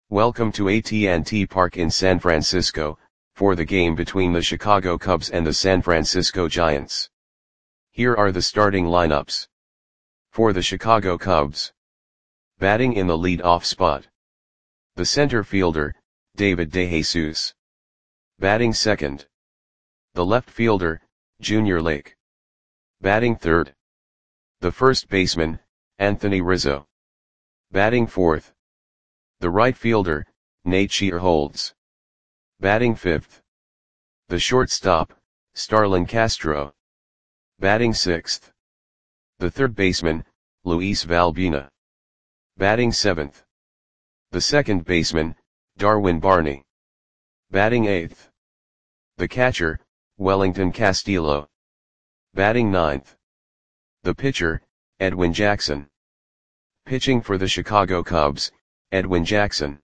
Welcome to AT&T Park in San Francisco, for the game between the Chicago Cubs and the San Francisco Giants. Here are the starting lineups. For the Chicago Cubs. Batting in the lead-off spot. The center fielder, David DeJesus. Batting second. The left fielder, Junior Lake. Batting third. The first baseman, Anthony Rizzo. Batting fourth. The right fielder, Nate Shearholtz. Batting fifth. The shortstop, Starlin Castro. Batting sixth. The third baseman, Luis Valbuena. Batting seventh. The second baseman, Darwin Barney. Batting eighth. The catcher, Wellington Castillo. Batting ninth. The pitcher, Edwin Jackson. Pitching for the Chicago Cubs, Edwin Jackson.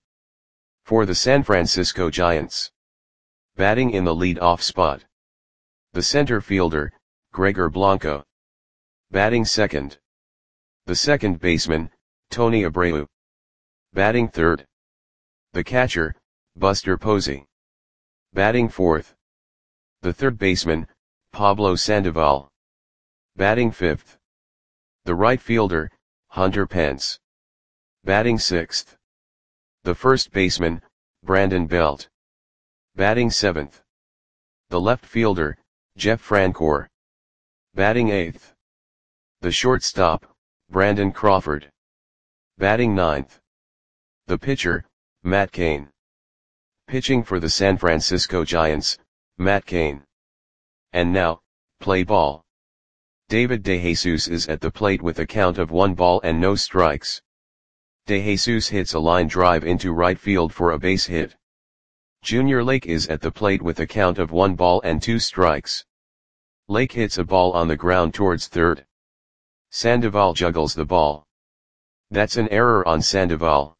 For the San Francisco Giants. Batting in the lead-off spot. The center fielder, Gregor Blanco. Batting second. The second baseman, Tony Abreu. Batting third. The catcher, Buster Posey. Batting fourth. The third baseman, Pablo Sandoval. Batting fifth. The right fielder, Hunter Pence. Batting sixth. The first baseman, Brandon Belt. Batting seventh. The left fielder, Jeff Francoeur. Batting eighth. The shortstop, Brandon Crawford. Batting ninth. The pitcher, Matt Cain. Pitching for the San Francisco Giants, Matt Cain. And now, play ball. David DeJesus is at the plate with a count of 1 ball and no strikes. DeJesus hits a line drive into right field for a base hit. Junior Lake is at the plate with a count of 1 ball and 2 strikes. Lake hits a ball on the ground towards third. Sandoval juggles the ball. That's an error on Sandoval.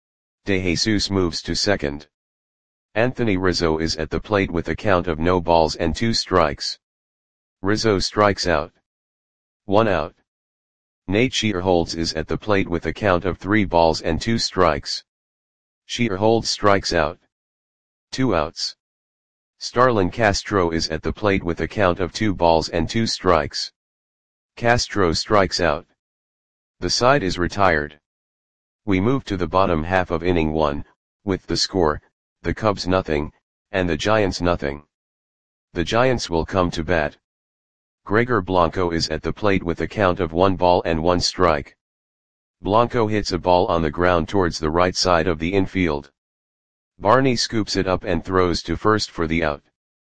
DeJesus moves to second. Anthony Rizzo is at the plate with a count of no balls and 2 strikes. Rizzo strikes out. 1 out. Nate Shearholtz is at the plate with a count of 3 balls and 2 strikes. Shearholtz strikes out. 2 outs. Starlin Castro is at the plate with a count of 2 balls and 2 strikes. Castro strikes out. The side is retired. We move to the bottom half of inning 1, with the score, the Cubs nothing, and the Giants nothing. The Giants will come to bat. Gregor Blanco is at the plate with a count of 1 ball and 1 strike. Blanco hits a ball on the ground towards the right side of the infield. Barney scoops it up and throws to first for the out.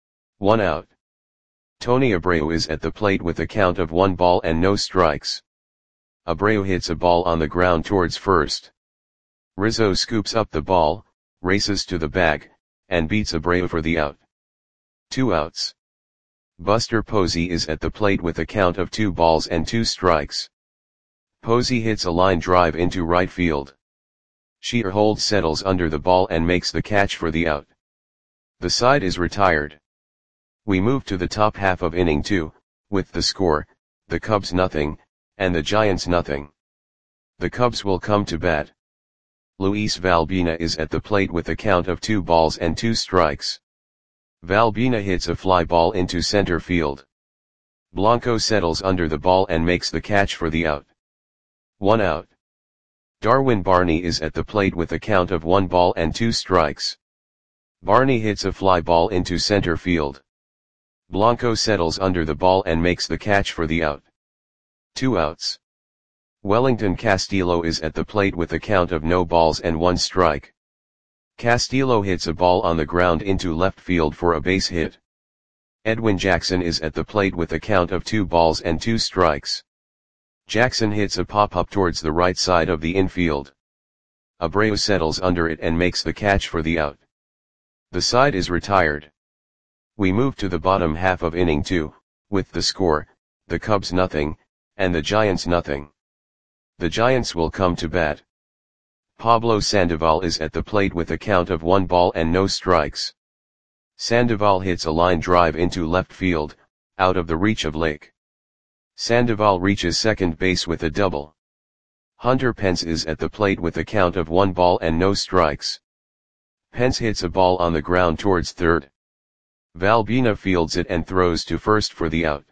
1 out. Tony Abreu is at the plate with a count of 1 ball and no strikes. Abreu hits a ball on the ground towards first. Rizzo scoops up the ball, races to the bag, and beats Abreu for the out. 2 outs. Buster Posey is at the plate with a count of 2 balls and 2 strikes. Posey hits a line drive into right field. Shearholtz settles under the ball and makes the catch for the out. The side is retired. We move to the top half of inning 2, with the score, the Cubs nothing, and the Giants nothing. The Cubs will come to bat. Luis Valbuena is at the plate with a count of 2 balls and 2 strikes. Valbuena hits a fly ball into center field. Blanco settles under the ball and makes the catch for the out. 1 out. Darwin Barney is at the plate with a count of 1 ball and 2 strikes. Barney hits a fly ball into center field. Blanco settles under the ball and makes the catch for the out. 2 outs. Wellington Castillo is at the plate with a count of no balls and 1 strike. Castillo hits a ball on the ground into left field for a base hit. Edwin Jackson is at the plate with a count of 2 balls and 2 strikes. Jackson hits a pop-up towards the right side of the infield. Abreu settles under it and makes the catch for the out. The side is retired. We move to the bottom half of inning 2, with the score, the Cubs nothing, and the Giants nothing. The Giants will come to bat. Pablo Sandoval is at the plate with a count of 1 ball and no strikes. Sandoval hits a line drive into left field, out of the reach of Lake. Sandoval reaches second base with a double. Hunter Pence is at the plate with a count of 1 ball and no strikes. Pence hits a ball on the ground towards third. Valbina fields it and throws to first for the out.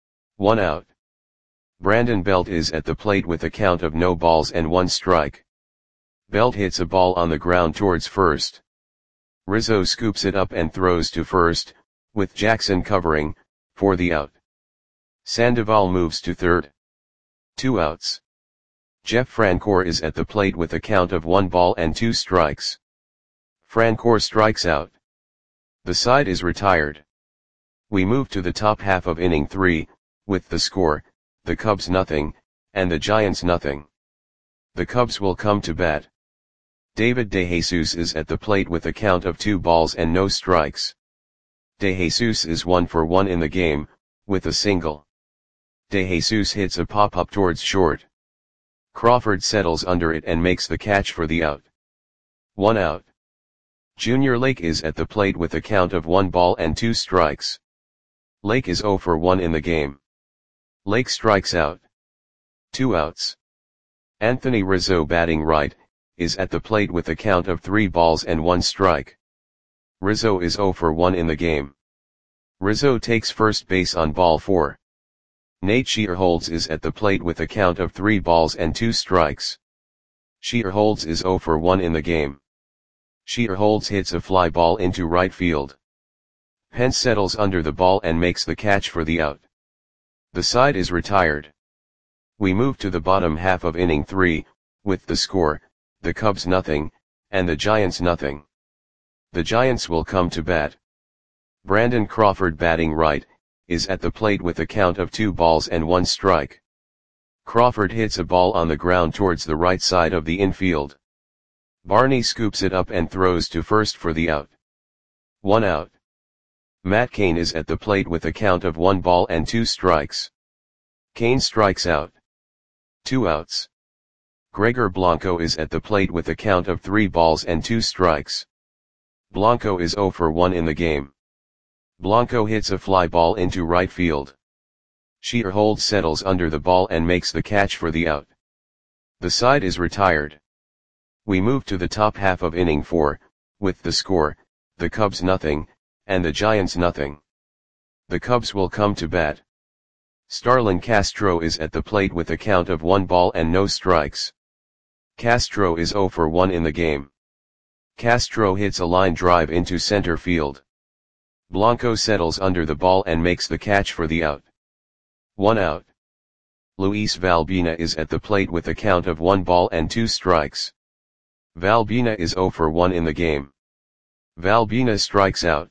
1 out. Brandon Belt is at the plate with a count of no balls and 1 strike. Belt hits a ball on the ground towards first. Rizzo scoops it up and throws to first, with Jackson covering, for the out. Sandoval moves to third. 2 outs. Jeff Francoeur is at the plate with a count of 1 ball and 2 strikes. Francoeur strikes out. The side is retired. We move to the top half of inning 3, with the score, the Cubs nothing, and the Giants nothing. The Cubs will come to bat. David DeJesus is at the plate with a count of 2 balls and no strikes. DeJesus is 1 for 1 in the game, with a single. DeJesus hits a pop-up towards short. Crawford settles under it and makes the catch for the out. 1 out. Junior Lake is at the plate with a count of 1 ball and 2 strikes. Lake is 0 for 1 in the game. Lake strikes out. 2 outs. Anthony Rizzo, batting right, is at the plate with a count of 3 balls and 1 strike. Rizzo is 0 for 1 in the game. Rizzo takes first base on ball 4. Nate Shearholtz is at the plate with a count of 3 balls and 2 strikes. Shearholtz is 0 for 1 in the game. Shearholtz hits a fly ball into right field. Pence settles under the ball and makes the catch for the out. The side is retired. We move to the bottom half of inning 3, with the score, the Cubs nothing, and the Giants nothing. The Giants will come to bat. Brandon Crawford, batting right, is at the plate with a count of 2 balls and 1 strike. Crawford hits a ball on the ground towards the right side of the infield. Barney scoops it up and throws to first for the out. 1 out. Matt Cain is at the plate with a count of 1 ball and 2 strikes. Cain strikes out. 2 outs. Gregor Blanco is at the plate with a count of 3 balls and 2 strikes. Blanco is 0 for 1 in the game. Blanco hits a fly ball into right field. Shearholtz settles under the ball and makes the catch for the out. The side is retired. We move to the top half of inning 4, with the score, the Cubs nothing, and the Giants nothing. The Cubs will come to bat. Starlin Castro is at the plate with a count of 1 ball and no strikes. Castro is 0 for 1 in the game. Castro hits a line drive into center field. Blanco settles under the ball and makes the catch for the out. 1 out. Luis Valbina is at the plate with a count of 1 ball and 2 strikes. Valbina is 0 for 1 in the game. Valbina strikes out.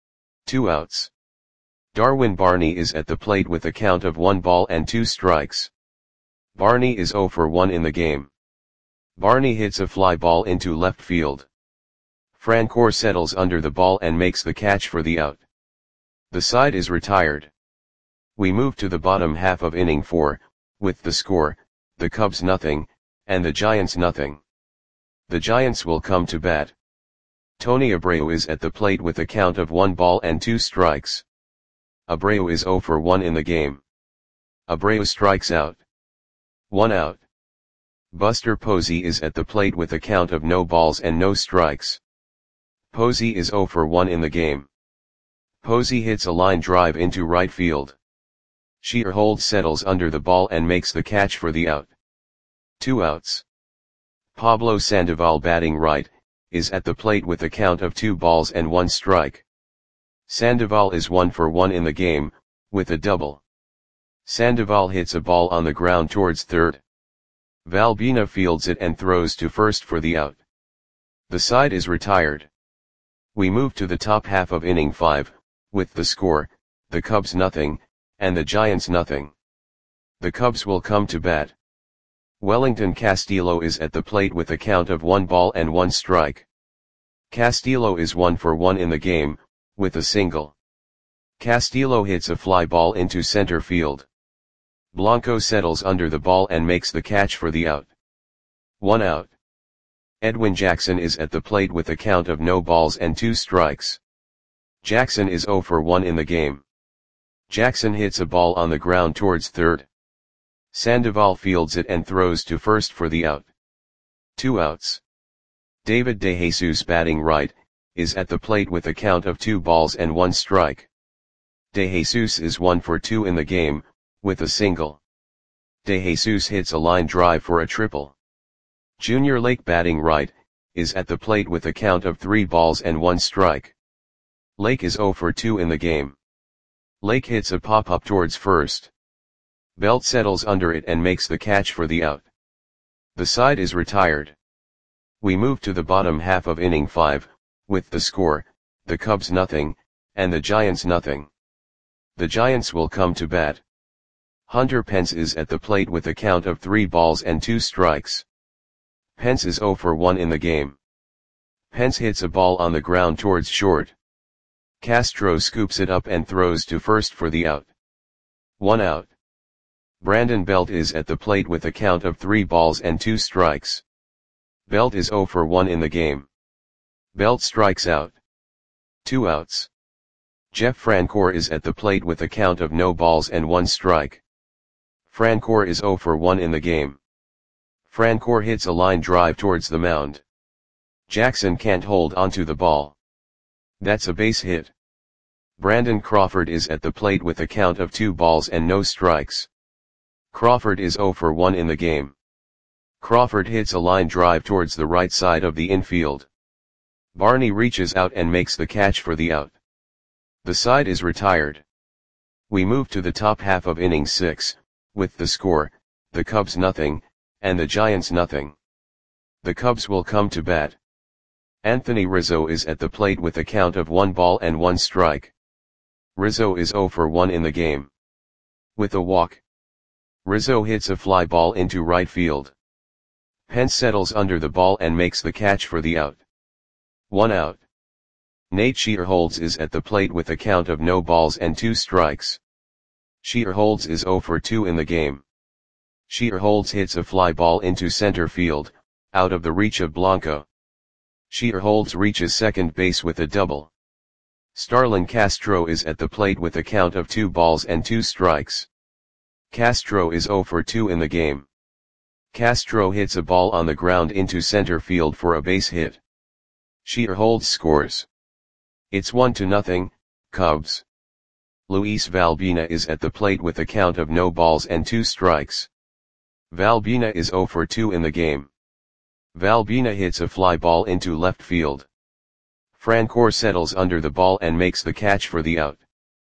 2 outs. Darwin Barney is at the plate with a count of 1 ball and 2 strikes. Barney is 0 for 1 in the game. Barney hits a fly ball into left field. Francoeur settles under the ball and makes the catch for the out. The side is retired. We move to the bottom half of inning 4, with the score, the Cubs nothing, and the Giants nothing. The Giants will come to bat. Tony Abreu is at the plate with a count of 1 ball and 2 strikes. Abreu is 0 for 1 in the game. Abreu strikes out. 1 out. Buster Posey is at the plate with a count of no balls and no strikes. Posey is 0 for 1 in the game. Posey hits a line drive into right field. Shearholtz settles under the ball and makes the catch for the out. 2 outs. Pablo Sandoval, batting right, is at the plate with a count of 2 balls and 1 strike. Sandoval is 1 for 1 in the game, with a double. Sandoval hits a ball on the ground towards third. Valbina fields it and throws to first for the out. The side is retired. We move to the top half of inning 5, with the score, the Cubs nothing, and the Giants nothing. The Cubs will come to bat. Wellington Castillo is at the plate with a count of 1 ball and 1 strike. Castillo is 1 for 1 in the game, with a single. Castillo hits a fly ball into center field. Blanco settles under the ball and makes the catch for the out. 1 out. Edwin Jackson is at the plate with a count of no balls and 2 strikes. Jackson is 0 for 1 in the game. Jackson hits a ball on the ground towards third. Sandoval fields it and throws to first for the out. 2 outs. David De Jesus batting right, is at the plate with a count of 2 balls and 1 strike. De Jesus is 1 for 2 in the game, with a single. De Jesus hits a line drive for a triple. Junior Lake batting right, is at the plate with a count of 3 balls and 1 strike. Lake is 0 for 2 in the game. Lake hits a pop-up towards first. Belt settles under it and makes the catch for the out. The side is retired. We move to the bottom half of inning 5, with the score, the Cubs nothing, and the Giants nothing. The Giants will come to bat. Hunter Pence is at the plate with a count of 3 balls and 2 strikes. Pence is 0 for 1 in the game. Pence hits a ball on the ground towards short. Castro scoops it up and throws to first for the out. 1 out. Brandon Belt is at the plate with a count of 3 balls and 2 strikes. Belt is 0 for 1 in the game. Belt strikes out. 2 outs. Jeff Francoeur is at the plate with a count of no balls and 1 strike. Francoeur is 0 for 1 in the game. Francoeur hits a line drive towards the mound. Jackson can't hold onto the ball. That's a base hit. Brandon Crawford is at the plate with a count of 2 balls and no strikes. Crawford is 0 for 1 in the game. Crawford hits a line drive towards the right side of the infield. Barney reaches out and makes the catch for the out. The side is retired. We move to the top half of inning 6, with the score, the Cubs nothing, and the Giants nothing. The Cubs will come to bat. Anthony Rizzo is at the plate with a count of 1 ball and 1 strike. Rizzo is 0 for 1 in the game. With a walk, Rizzo hits a fly ball into right field. Pence settles under the ball and makes the catch for the out. 1 out. Nate Shearholtz is at the plate with a count of no balls and 2 strikes. Shearholtz is 0 for 2 in the game. Shearholtz hits a fly ball into center field, out of the reach of Blanco. Shearholtz reaches second base with a double. Starlin Castro is at the plate with a count of 2 balls and 2 strikes. Castro is 0 for 2 in the game. Castro hits a ball on the ground into center field for a base hit. Shearholtz scores. It's 1-0, Cubs. Luis Valbina is at the plate with a count of no balls and 2 strikes. Valbina is 0 for 2 in the game. Valbina hits a fly ball into left field. Francoeur settles under the ball and makes the catch for the out.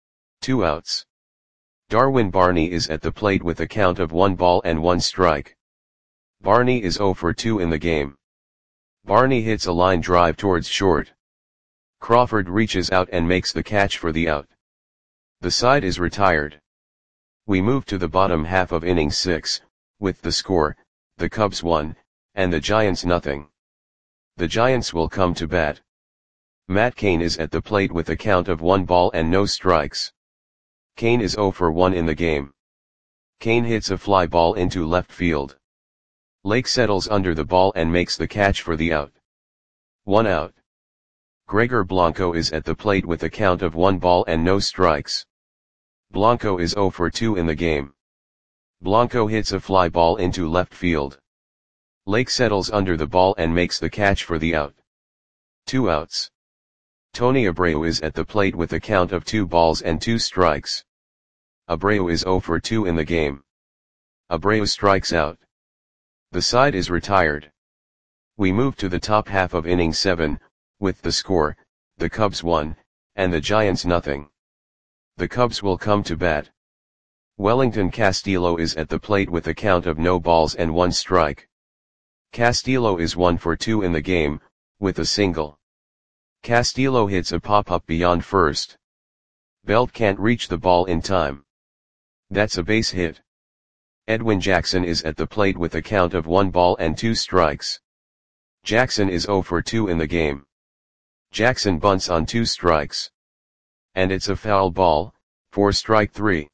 2 outs. Darwin Barney is at the plate with a count of 1 ball and 1 strike. Barney is 0 for 2 in the game. Barney hits a line drive towards short. Crawford reaches out and makes the catch for the out. The side is retired. We move to the bottom half of inning 6, with the score, the Cubs 1, and the Giants nothing. The Giants will come to bat. Matt Cain is at the plate with a count of 1 ball and no strikes. Cain is 0 for 1 in the game. Cain hits a fly ball into left field. Lake settles under the ball and makes the catch for the out. 1 out. Gregor Blanco is at the plate with a count of 1 ball and no strikes. Blanco is 0 for 2 in the game. Blanco hits a fly ball into left field. Lake settles under the ball and makes the catch for the out. 2 outs. Tony Abreu is at the plate with a count of 2 balls and 2 strikes. Abreu is 0 for 2 in the game. Abreu strikes out. The side is retired. We move to the top half of inning 7, with the score, the Cubs 1, and the Giants nothing. The Cubs will come to bat. Wellington Castillo is at the plate with a count of no balls and 1 strike. Castillo is 1 for 2 in the game, with a single. Castillo hits a pop-up beyond first. Belt can't reach the ball in time. That's a base hit. Edwin Jackson is at the plate with a count of 1 ball and 2 strikes. Jackson is 0 for 2 in the game. Jackson bunts on 2 strikes. And it's a foul ball, for strike 3.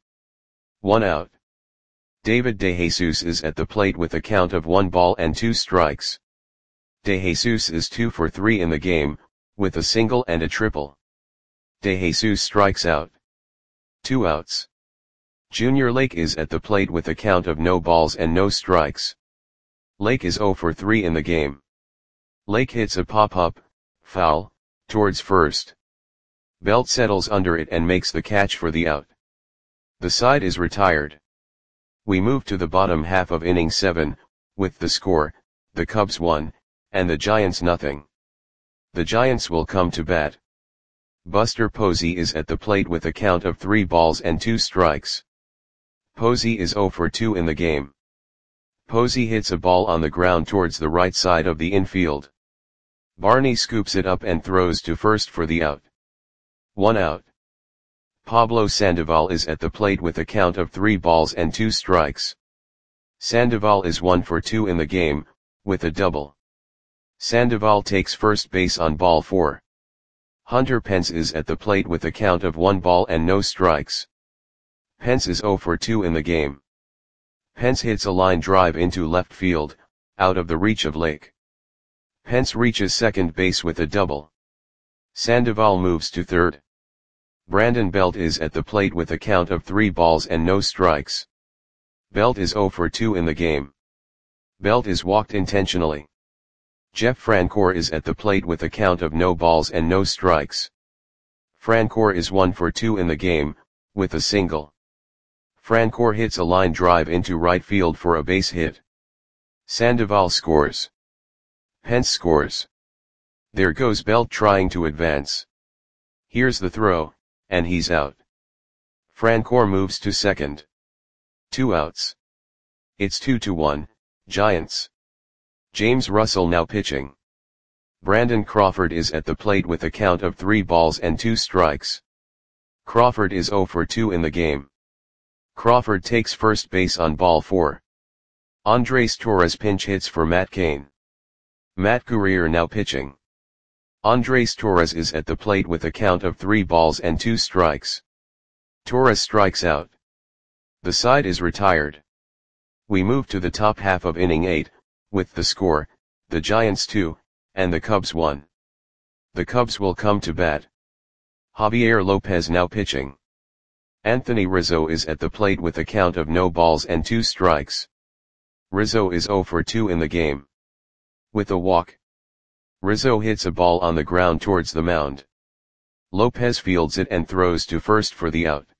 1 out. David De Jesus is at the plate with a count of 1 ball and 2 strikes. De Jesus is 2 for 3 in the game, with a single and a triple. De Jesus strikes out. 2 outs. Junior Lake is at the plate with a count of no balls and no strikes. Lake is 0 for 3 in the game. Lake hits a pop-up, foul, towards first. Belt settles under it and makes the catch for the out. The side is retired. We move to the bottom half of inning 7, with the score, the Cubs 1, and the Giants nothing. The Giants will come to bat. Buster Posey is at the plate with a count of 3 balls and 2 strikes. Posey is 0 for 2 in the game. Posey hits a ball on the ground towards the right side of the infield. Barney scoops it up and throws to first for the out. 1 out. Pablo Sandoval is at the plate with a count of 3 balls and 2 strikes. Sandoval is 1 for 2 in the game, with a double. Sandoval takes first base on ball 4. Hunter Pence is at the plate with a count of 1 ball and no strikes. Pence is 0 for 2 in the game. Pence hits a line drive into left field, out of the reach of Lake. Pence reaches second base with a double. Sandoval moves to third. Brandon Belt is at the plate with a count of 3 balls and no strikes. Belt is 0 for 2 in the game. Belt is walked intentionally. Jeff Francoeur is at the plate with a count of no balls and no strikes. Francoeur is 1 for 2 in the game, with a single. Francoeur hits a line drive into right field for a base hit. Sandoval scores. Pence scores. There goes Belt trying to advance. Here's the throw, and he's out. Francoeur moves to second. 2 outs. It's 2-1, Giants. James Russell now pitching. Brandon Crawford is at the plate with a count of 3 balls and 2 strikes. Crawford is 0 for 2 in the game. Crawford takes first base on ball 4. Andres Torres pinch hits for Matt Cain. Matt Guerrier now pitching. Andres Torres is at the plate with a count of 3 balls and 2 strikes. Torres strikes out. The side is retired. We move to the top half of inning 8, with the score, the Giants 2, and the Cubs 1. The Cubs will come to bat. Javier Lopez now pitching. Anthony Rizzo is at the plate with a count of no balls and 2 strikes. Rizzo is 0 for 2 in the game. With a walk. Rizzo hits a ball on the ground towards the mound. Lopez fields it and throws to first for the out.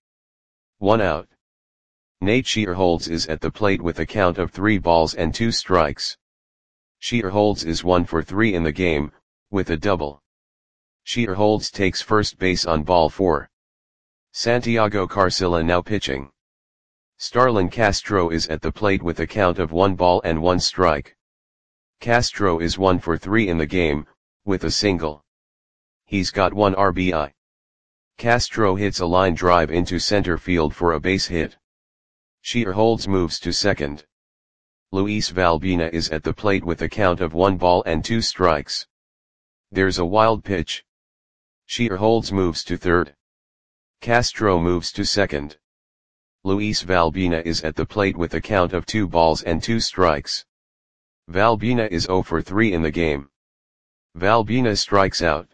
1 out. Nate Shearholtz is at the plate with a count of 3 balls and 2 strikes. Shearholtz is 1 for 3 in the game, with a double. Shearholtz takes first base on ball 4. Santiago Carcilla now pitching. Starlin Castro is at the plate with a count of 1 ball and 1 strike. Castro is 1 for 3 in the game, with a single. He's got 1 RBI. Castro hits a line drive into center field for a base hit. Shearholtz moves to second. Luis Valbina is at the plate with a count of 1 ball and 2 strikes. There's a wild pitch. Shearholtz moves to third. Castro moves to second. Luis Valbina is at the plate with a count of 2 balls and 2 strikes. Valbina is 0 for 3 in the game. Valbina strikes out.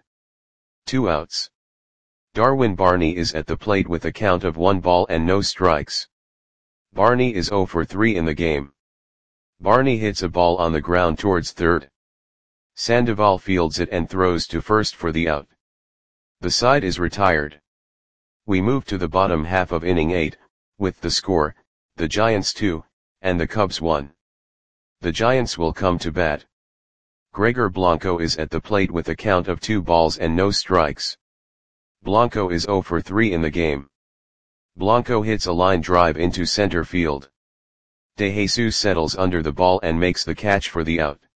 2 outs. Darwin Barney is at the plate with a count of 1 ball and no strikes. Barney is 0 for 3 in the game. Barney hits a ball on the ground towards third. Sandoval fields it and throws to first for the out. The side is retired. We move to the bottom half of inning 8, with the score, the Giants 2, and the Cubs 1. The Giants will come to bat. Gregor Blanco is at the plate with a count of 2 balls and no strikes. Blanco is 0 for 3 in the game. Blanco hits a line drive into center field. De Jesus settles under the ball and makes the catch for the out.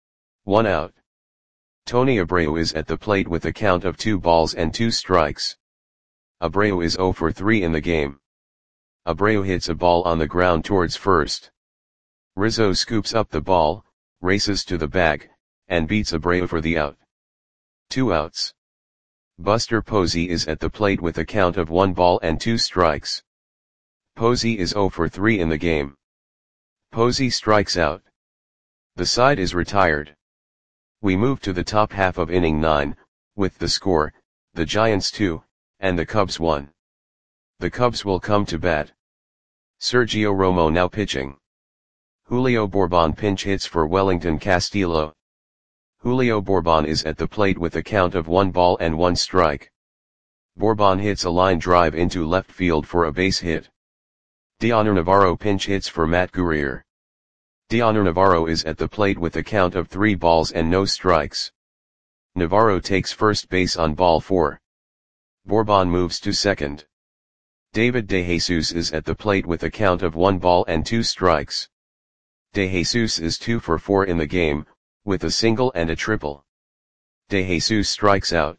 1 out. Tony Abreu is at the plate with a count of 2 balls and 2 strikes. Abreu is 0 for 3 in the game. Abreu hits a ball on the ground towards first. Rizzo scoops up the ball, races to the bag, and beats Abreu for the out. 2 outs. Buster Posey is at the plate with a count of 1 ball and 2 strikes. Posey is 0 for 3 in the game. Posey strikes out. The side is retired. We move to the top half of inning 9, with the score, the Giants 2, and the Cubs 1. The Cubs will come to bat. Sergio Romo now pitching. Julio Bourbon pinch hits for Wellington Castillo. Julio Bourbon is at the plate with a count of 1-1 strike. Bourbon hits a line drive into left field for a base hit. Dioner Navarro pinch hits for Matt Guerrier. Dioner Navarro is at the plate with a count of 3-0 strikes. Navarro takes first base on ball 4. Bourbon moves to second. David DeJesus is at the plate with a count of 1-2 strikes. DeJesus is 2 for 4 in the game, with a single and a triple. DeJesus strikes out.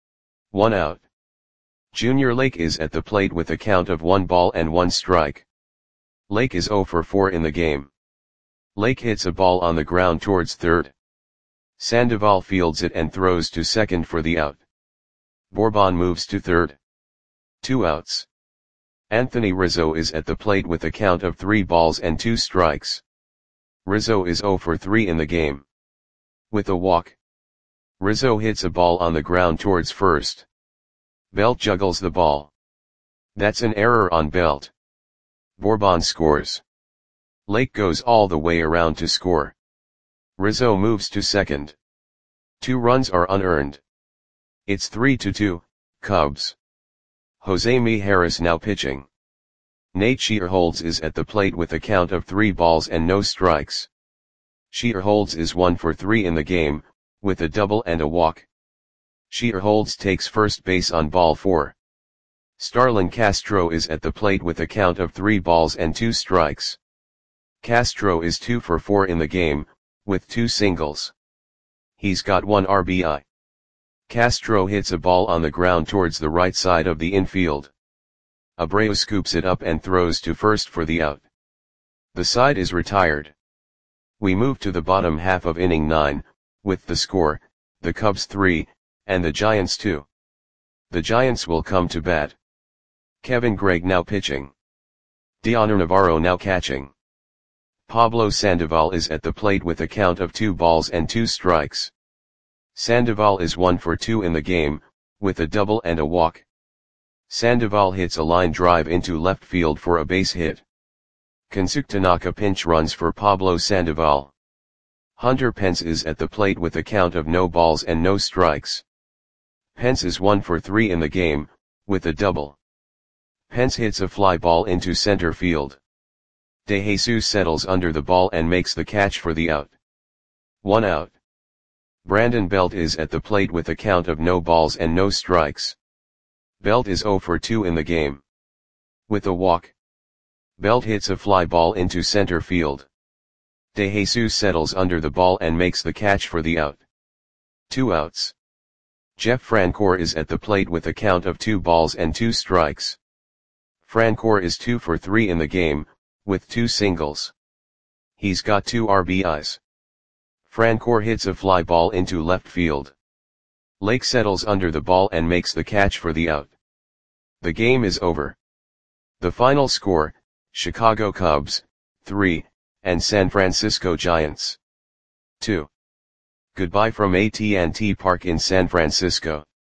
1 out. Junior Lake is at the plate with a count of 1-1 strike. Lake is 0 for 4 in the game. Lake hits a ball on the ground towards third. Sandoval fields it and throws to second for the out. Bourbon moves to third. 2 outs. Anthony Rizzo is at the plate with a count of 3-2 strikes. Rizzo is 0 for 3 in the game. With a walk. Rizzo hits a ball on the ground towards first. Belt juggles the ball. That's an error on Belt. Bourbon scores. Lake goes all the way around to score. Rizzo moves to second. 2 runs are unearned. It's 3-2, Cubs. Jose Mijares now pitching. Nate Shearholtz is at the plate with a count of 3-0 strikes. Shearholtz is 1 for 3 in the game, with a double and a walk. Shearholtz takes first base on ball 4. Starlin Castro is at the plate with a count of 3-2 strikes. Castro is 2 for 4 in the game, with 2 singles. He's got 1 RBI. Castro hits a ball on the ground towards the right side of the infield. Abreu scoops it up and throws to first for the out. The side is retired. We move to the bottom half of inning 9, with the score, the Cubs 3, and the Giants 2. The Giants will come to bat. Kevin Gregg now pitching. Dioner Navarro now catching. Pablo Sandoval is at the plate with a count of 2-2 strikes. Sandoval is 1 for 2 in the game, with a double and a walk. Sandoval hits a line drive into left field for a base hit. Kensuke Tanaka pinch runs for Pablo Sandoval. Hunter Pence is at the plate with a count of no balls and no strikes. Pence is 1 for 3 in the game, with a double. Pence hits a fly ball into center field. DeJesus settles under the ball and makes the catch for the out. 1 out. Brandon Belt is at the plate with a count of no balls and no strikes. Belt is 0 for 2 in the game. With a walk. Belt hits a fly ball into center field. DeJesus settles under the ball and makes the catch for the out. 2 outs. Jeff Francoeur is at the plate with a count of 2-2 strikes. Francoeur is 2 for 3 in the game, with 2 singles. He's got 2 RBIs. Francoeur hits a fly ball into left field. Lake settles under the ball and makes the catch for the out. The game is over. The final score, Chicago Cubs, 3, and San Francisco Giants, 2. Goodbye from AT&T Park in San Francisco.